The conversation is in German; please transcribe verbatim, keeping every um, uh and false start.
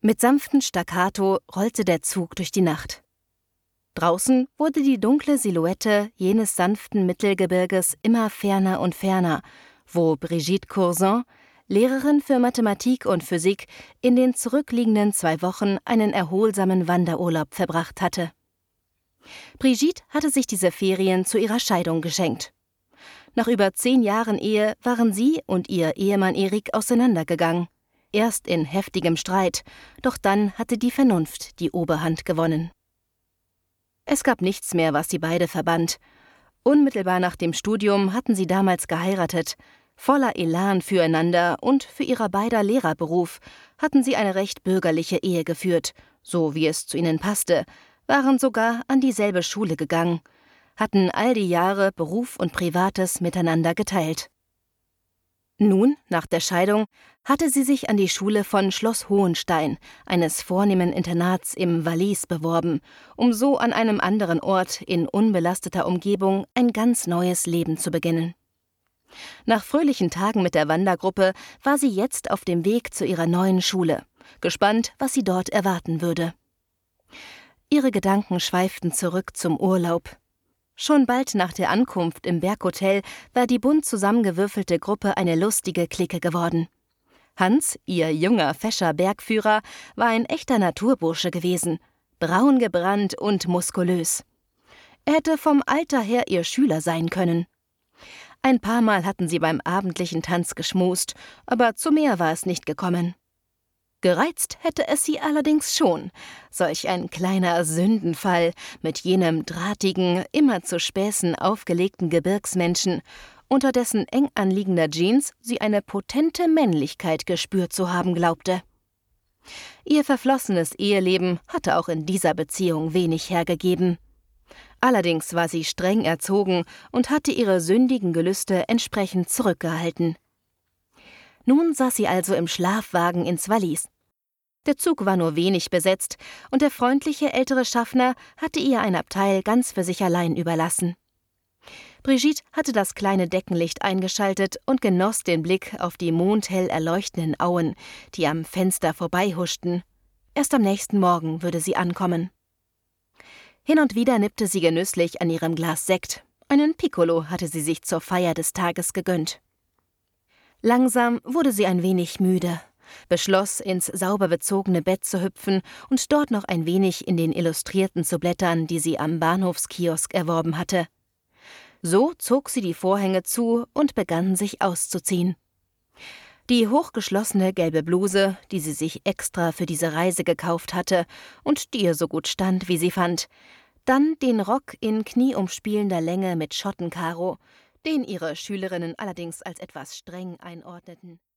Mit sanftem Staccato rollte der Zug durch die Nacht. Draußen wurde die dunkle Silhouette jenes sanften Mittelgebirges immer ferner und ferner, wo Brigitte Curzon, Lehrerin für Mathematik und Physik, in den zurückliegenden zwei Wochen einen erholsamen Wanderurlaub verbracht hatte. Brigitte hatte sich diese Ferien zu ihrer Scheidung geschenkt. Nach über zehn Jahren Ehe waren sie und ihr Ehemann Erik auseinandergegangen. Erst in heftigem Streit, doch dann hatte die Vernunft die Oberhand gewonnen. Es gab nichts mehr, was sie beide verband. Unmittelbar nach dem Studium hatten sie damals geheiratet. Voller Elan füreinander und für ihrer beider Lehrerberuf hatten sie eine recht bürgerliche Ehe geführt, so wie es zu ihnen passte, waren sogar an dieselbe Schule gegangen, hatten all die Jahre Beruf und Privates miteinander geteilt. Nun, nach der Scheidung, hatte sie sich an die Schule von Schloss Hohenstein, eines vornehmen Internats im Wallis, beworben, um so an einem anderen Ort in unbelasteter Umgebung ein ganz neues Leben zu beginnen. Nach fröhlichen Tagen mit der Wandergruppe war sie jetzt auf dem Weg zu ihrer neuen Schule, gespannt, was sie dort erwarten würde. Ihre Gedanken schweiften zurück zum Urlaub. Schon bald nach der Ankunft im Berghotel war die bunt zusammengewürfelte Gruppe eine lustige Clique geworden. Hans, ihr junger, fescher Bergführer, war ein echter Naturbursche gewesen, braun gebrannt und muskulös. Er hätte vom Alter her ihr Schüler sein können. Ein paar Mal hatten sie beim abendlichen Tanz geschmust, aber zu mehr war es nicht gekommen. Gereizt hätte es sie allerdings schon, solch ein kleiner Sündenfall mit jenem drahtigen, immer zu Späßen aufgelegten Gebirgsmenschen, unter dessen eng anliegender Jeans sie eine potente Männlichkeit gespürt zu haben glaubte. Ihr verflossenes Eheleben hatte auch in dieser Beziehung wenig hergegeben. Allerdings war sie streng erzogen und hatte ihre sündigen Gelüste entsprechend zurückgehalten. Nun saß sie also im Schlafwagen ins Wallis. Der Zug war nur wenig besetzt und der freundliche ältere Schaffner hatte ihr ein Abteil ganz für sich allein überlassen. Brigitte hatte das kleine Deckenlicht eingeschaltet und genoss den Blick auf die mondhell erleuchtenden Auen, die am Fenster vorbeihuschten. Erst am nächsten Morgen würde sie ankommen. Hin und wieder nippte sie genüsslich an ihrem Glas Sekt. Einen Piccolo hatte sie sich zur Feier des Tages gegönnt. Langsam wurde sie ein wenig müde, beschloss, ins sauber bezogene Bett zu hüpfen und dort noch ein wenig in den Illustrierten zu blättern, die sie am Bahnhofskiosk erworben hatte. So zog sie die Vorhänge zu und begann, sich auszuziehen. Die hochgeschlossene gelbe Bluse, die sie sich extra für diese Reise gekauft hatte und die ihr so gut stand, wie sie fand, dann den Rock in knieumspielender Länge mit Schottenkaro, den ihre Schülerinnen allerdings als etwas streng einordneten.